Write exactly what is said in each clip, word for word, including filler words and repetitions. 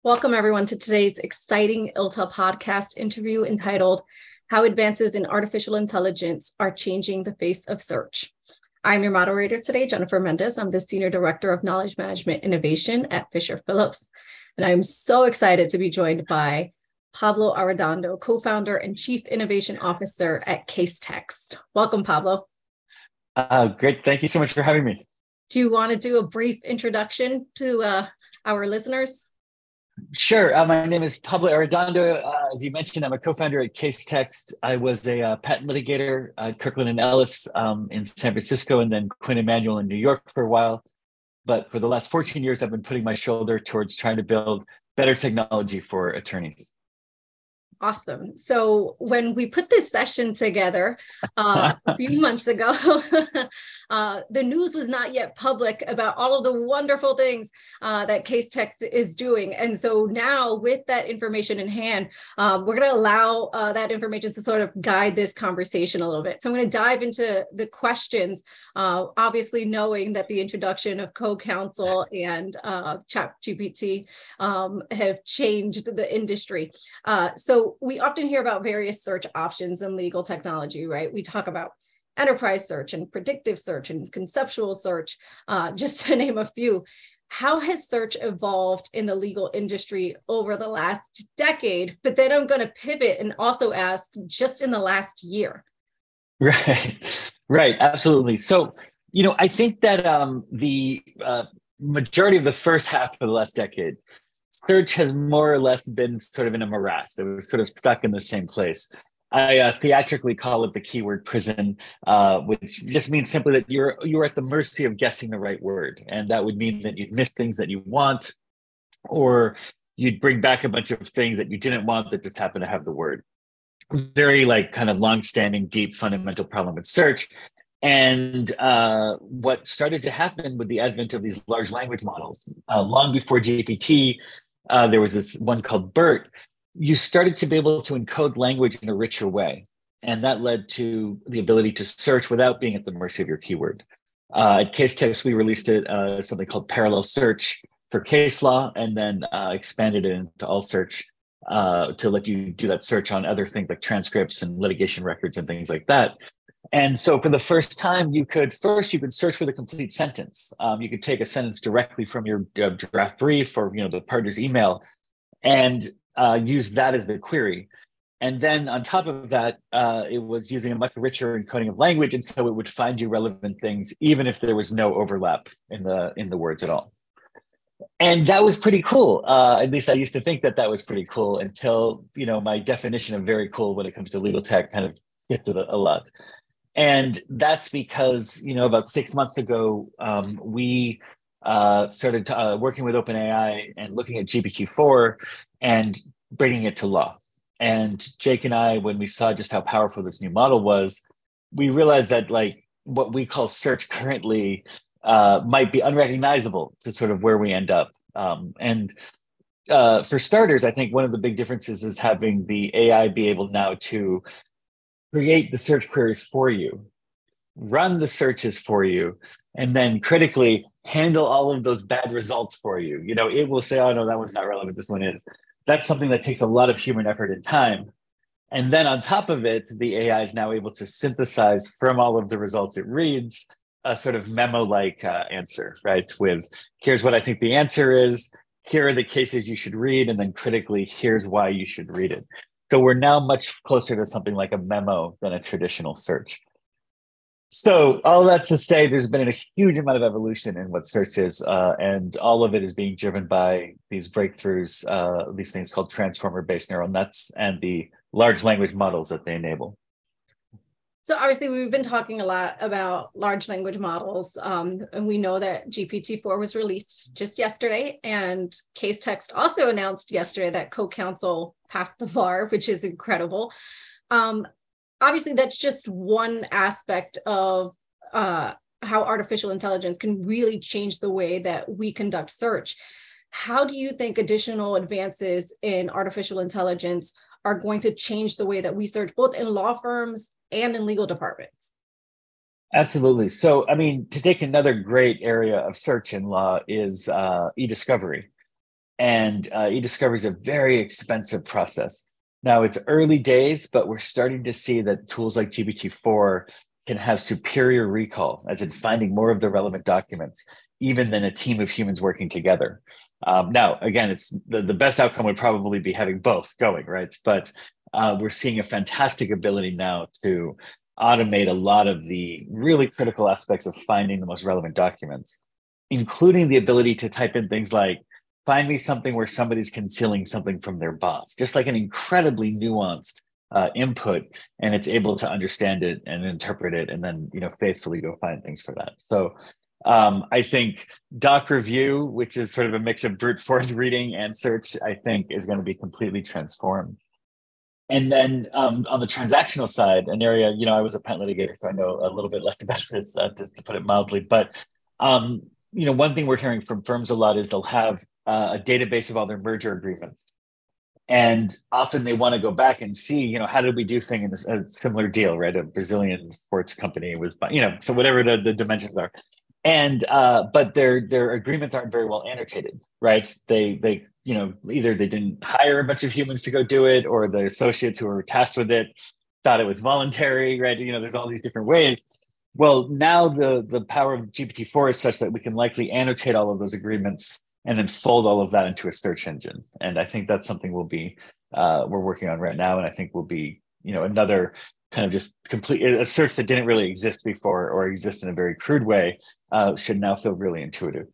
Welcome, everyone, to today's exciting I L T A podcast interview entitled How Advances in Artificial Intelligence Are Changing the Face of Search. I'm your moderator today, Jennifer Mendez. I'm the Senior Director of Knowledge Management Innovation at Fisher Phillips. And I'm so excited to be joined by Pablo Arredondo, co-founder and Chief Innovation Officer at Casetext. Welcome, Pablo. Uh, great. Thank you so much for having me. Do you want to do a brief introduction to uh, our listeners? Sure. Uh, my name is Pablo Arredondo. Uh, as you mentioned, I'm a co-founder at Casetext. I was a uh, patent litigator at Kirkland and Ellis um, in San Francisco, and then Quinn Emanuel in New York for a while. But for the last fourteen years, I've been putting my shoulder towards trying to build better technology for attorneys. Awesome. So when we put this session together uh, a few months ago, uh, the news was not yet public about all of the wonderful things uh, that Casetext is doing. And so now with that information in hand, um, we're going to allow uh, that information to sort of guide this conversation a little bit. So I'm going to dive into the questions, uh, obviously knowing that the introduction of CoCounsel and uh, ChatGPT um, have changed the industry. Uh, so we often hear about various search options in legal technology, right? We talk about enterprise search and predictive search and conceptual search, uh, just to name a few. How has search evolved in the legal industry over the last decade? But then I'm going to pivot and also ask just in the last year. Right, right, absolutely. So, you know, I think that um, the uh, majority of the first half of the last decade, search has more or less been sort of in a morass. It was sort of stuck in the same place. I uh, theatrically call it the keyword prison, uh, which just means simply that you're you're at the mercy of guessing the right word, and that would mean that you'd miss things that you want, or you'd bring back a bunch of things that you didn't want that just happen to have the word. Very like kind of long-standing, deep, fundamental problem with search. And uh, what started to happen with the advent of these large language models, uh, long before G P T. Uh, there was this one called BERT. You started to be able to encode language in a richer way. And that led to the ability to search without being at the mercy of your keyword. Uh, at Casetext, we released it, uh, something called Parallel Search for case law, and then uh, expanded it into all search uh, to let you do that search on other things like transcripts and litigation records and things like that. And so for the first time, you could first, you could search for the complete sentence. Um, you could take a sentence directly from your uh, draft brief or, you know, the partner's email and uh, use that as the query. And then on top of that, uh, it was using a much richer encoding of language. And so it would find you relevant things, even if there was no overlap in the, in the words at all. And that was pretty cool. Uh, at least I used to think that that was pretty cool until, you know, my definition of very cool when it comes to legal tech kind of shifted a, a lot. And that's because, you know, about six months ago, um, we uh, started uh, working with OpenAI and looking at G P T four and bringing it to law. And Jake and I, when we saw just how powerful this new model was, we realized that like what we call search currently uh, might be unrecognizable to sort of where we end up. Um, and uh, for starters, I think one of the big differences is having the A I be able now to create the search queries for you, run the searches for you, and then critically handle all of those bad results for you. You know, it will say, oh, no, that one's not relevant. This one is. That's something that takes a lot of human effort and time. And then on top of it, the A I is now able to synthesize from all of the results it reads a sort of memo-like uh, answer, right? With here's what I think the answer is, here are the cases you should read, and then critically, here's why you should read it. So we're now much closer to something like a memo than a traditional search. So all that's to say, there's been a huge amount of evolution in what search is, uh, and all of it is being driven by these breakthroughs, uh, these things called transformer-based neural nets and the large language models that they enable. So obviously, we've been talking a lot about large language models, um, and we know that G P T four was released just yesterday, and Casetext also announced yesterday that CoCounsel passed the bar, which is incredible. Um, obviously, that's just one aspect of uh, how artificial intelligence can really change the way that we conduct search. How do you think additional advances in artificial intelligence are going to change the way that we search, both in law firms and in legal departments? Absolutely. So, I mean, to take another great area of search in law is uh, e-discovery. and uh, e-discovery is a very expensive process. Now it's early days, but we're starting to see that tools like G P T four can have superior recall, as in finding more of the relevant documents, even than a team of humans working together. Um, now, again, it's the, the best outcome would probably be having both going, right? But uh, we're seeing a fantastic ability now to automate a lot of the really critical aspects of finding the most relevant documents, including the ability to type in things like, find me something where somebody's concealing something from their boss, just like an incredibly nuanced uh, input, and it's able to understand it and interpret it, and then you know faithfully go find things for that. So um, I think Doc Review, which is sort of a mix of brute force reading and search, I think is going to be completely transformed. And then um, on the transactional side, an area, you know, I was a patent litigator, so I know a little bit less about this, uh, just to put it mildly. But, um, you know, one thing we're hearing from firms a lot is they'll have uh, a database of all their merger agreements. And often they want to go back and see, you know, how did we do things in this, a similar deal, right? A Brazilian sports company was, you know, so whatever the, the dimensions are. And uh, but their their agreements aren't very well annotated, right? They they you know either they didn't hire a bunch of humans to go do it, or the associates who were tasked with it thought it was voluntary, right? You know, there's all these different ways. Well, now the the power of G P T four is such that we can likely annotate all of those agreements and then fold all of that into a search engine. And I think that's something we'll be uh, we're working on right now, and I think will be you know another kind of just complete a search that didn't really exist before or exist in a very crude way. Uh, should now feel really intuitive.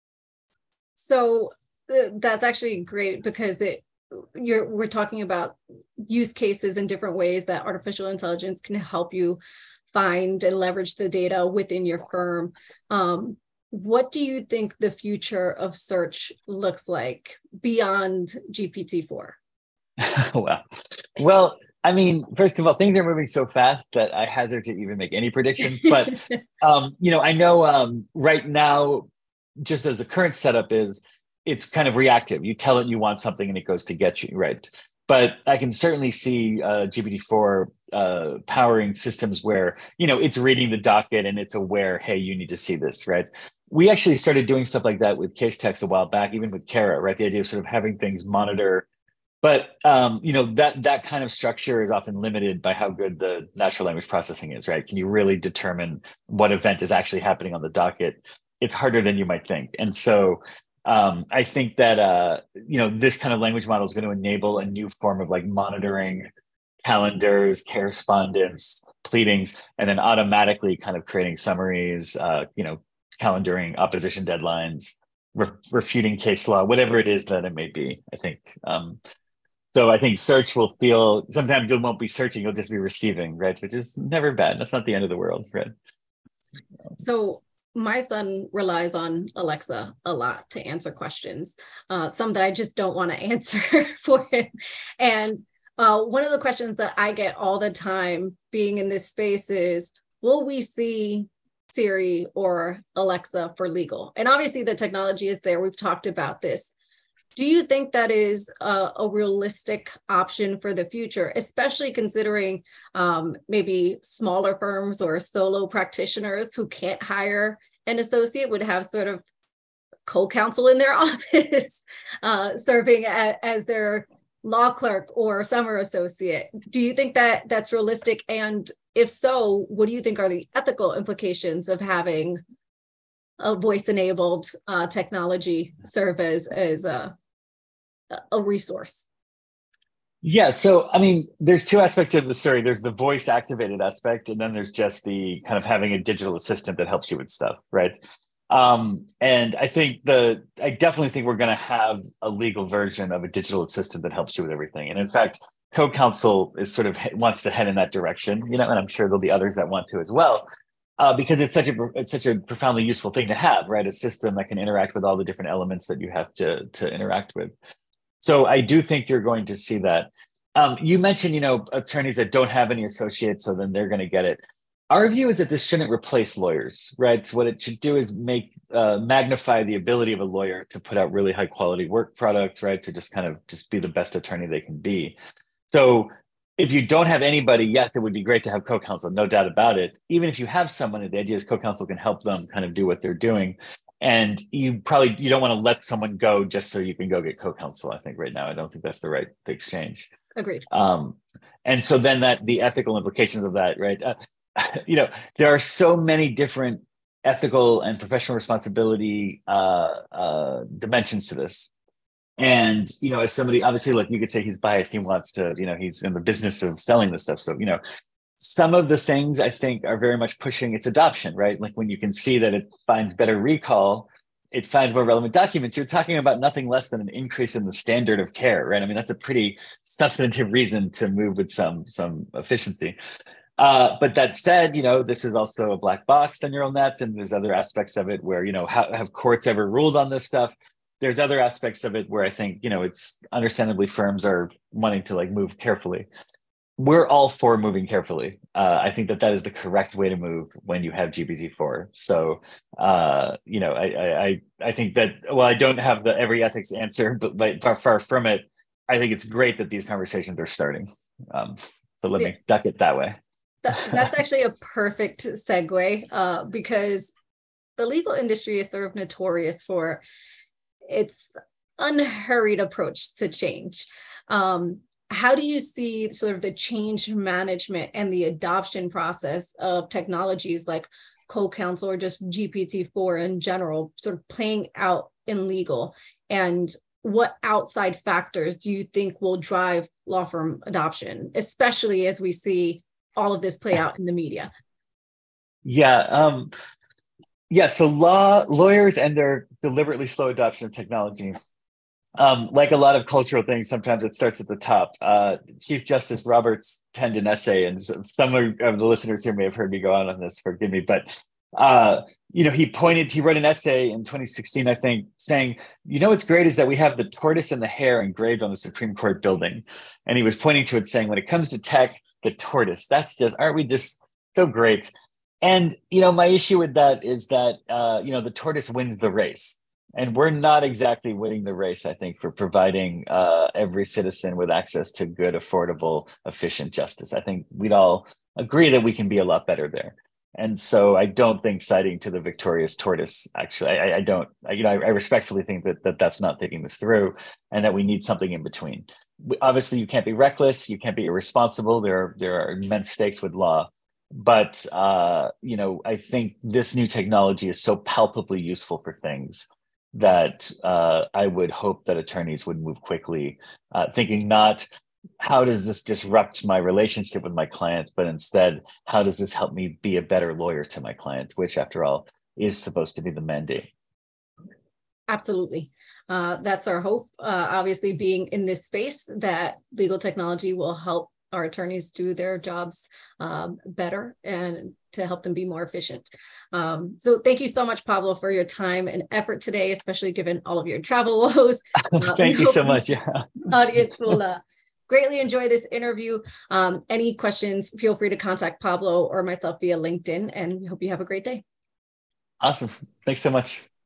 So uh, that's actually great, because it you're we're talking about use cases in different ways that artificial intelligence can help you find and leverage the data within your firm. Um, what do you think the future of search looks like beyond G P T four? Wow. Well, I mean, first of all, things are moving so fast that I hazard to even make any predictions. But, um, you know, I know um, right now, just as the current setup is, it's kind of reactive. You tell it you want something and it goes to get you, right? But I can certainly see uh, G P T four uh, powering systems where, you know, it's reading the docket and it's aware, hey, you need to see this, right? We actually started doing stuff like that with Casetext a while back, even with Kara, right? The idea of sort of having things monitor. But um, you know that that kind of structure is often limited by how good the natural language processing is, right? Can you really determine what event is actually happening on the docket? It's harder than you might think, and so um, I think that uh, you know this kind of language model is going to enable a new form of like monitoring calendars, correspondence, pleadings, and then automatically kind of creating summaries, uh, you know, calendaring opposition deadlines, re- refuting case law, whatever it is that it may be. I think. Um, So I think search will feel, sometimes you won't be searching, you'll just be receiving, right? Which is never bad. That's not the end of the world, right? So my son relies on Alexa a lot to answer questions, uh, some that I just don't want to answer for him. And uh, one of the questions that I get all the time being in this space is, will we see Siri or Alexa for legal? And obviously the technology is there. We've talked about this. Do you think that is a, a realistic option for the future, especially considering um, maybe smaller firms or solo practitioners who can't hire an associate would have sort of co-counsel in their office, uh, serving a, as their law clerk or summer associate? Do you think that that's realistic? And if so, what do you think are the ethical implications of having a voice-enabled uh, technology serve as, as a a resource? Yeah. So, I mean, there's two aspects of the story. There's the voice activated aspect, and then there's just the kind of having a digital assistant that helps you with stuff, right? Um, and I think the, I definitely think we're going to have a legal version of a digital assistant that helps you with everything. And in fact, co-counsel is sort of wants to head in that direction, you know, and I'm sure there'll be others that want to as well. Uh, because it's such a it's such a profoundly useful thing to have, right? A system that can interact with all the different elements that you have to to interact with. So I do think you're going to see that. Um, you mentioned, you know, attorneys that don't have any associates, so then they're going to get it. Our view is that this shouldn't replace lawyers, right? So what it should do is make uh, magnify the ability of a lawyer to put out really high quality work product, right? To just kind of just be the best attorney they can be. So if you don't have anybody, yes, it would be great to have co-counsel, no doubt about it. Even if you have someone, the idea is co-counsel can help them kind of do what they're doing. And you probably, you don't want to let someone go just so you can go get co-counsel. I think right now, I don't think that's the right exchange. Agreed. Um, and so then that the ethical implications of that, right? Uh, you know, there are so many different ethical and professional responsibility uh, uh, dimensions to this. And, you know, as somebody, obviously, like you could say he's biased, he wants to, you know, he's in the business of selling this stuff. So, you know, some of the things I think are very much pushing its adoption, right? Like when you can see that it finds better recall, it finds more relevant documents, you're talking about nothing less than an increase in the standard of care, right? I mean, that's a pretty substantive reason to move with some, some efficiency. Uh, but that said, you know, this is also a black box, the neural nets, and there's other aspects of it where, you know, how, have courts ever ruled on this stuff? There's other aspects of it where I think, you know, it's understandably firms are wanting to like move carefully. We're all for moving carefully. Uh, I think that that is the correct way to move when you have G P T four. So, uh, you know, I, I, I think that, well, I don't have the every ethics answer, but, but far, far from it, I think it's great that these conversations are starting. Um, so let yeah. me duck it that way. That, that's actually a perfect segue uh, because the legal industry is sort of notorious for its unhurried approach to change. Um, how do you see sort of the change management and the adoption process of technologies like co-counsel or just G P T four in general sort of playing out in legal? And what outside factors do you think will drive law firm adoption, especially as we see all of this play out in the media? Yeah. Um, yeah. So law lawyers and their deliberately slow adoption of technology. Um, like a lot of cultural things, sometimes it starts at the top. Uh, Chief Justice Roberts penned an essay, and some of the listeners here may have heard me go on on this, forgive me, but uh, you know, he pointed, he wrote an essay in twenty sixteen, I think, saying, you know, what's great is that we have the tortoise and the hare engraved on the Supreme Court building. And he was pointing to it saying, when it comes to tech, the tortoise, that's just, aren't we just so great? And, you know, my issue with that is that, uh, you know, the tortoise wins the race. And we're not exactly winning the race, I think, for providing uh, every citizen with access to good, affordable, efficient justice. I think we'd all agree that we can be a lot better there. And so I don't think citing to the victorious tortoise, actually, I, I don't, I, you know, I, I respectfully think that, that that's not thinking this through and that we need something in between. We, obviously, you can't be reckless, you can't be irresponsible. There are, there are immense stakes with law. But, uh, you know, I think this new technology is so palpably useful for things that uh, I would hope that attorneys would move quickly, uh, thinking not, how does this disrupt my relationship with my client, but instead, how does this help me be a better lawyer to my client, which after all is supposed to be the mandate. Absolutely. Uh, that's our hope. Uh, obviously, being in this space, that legal technology will help our attorneys do their jobs um, better and to help them be more efficient. Um, so thank you so much, Pablo, for your time and effort today, especially given all of your travel woes. Uh, thank you so much. Yeah. Audience will uh, greatly enjoy this interview. Um, any questions, feel free to contact Pablo or myself via LinkedIn, and we hope you have a great day. Awesome. Thanks so much.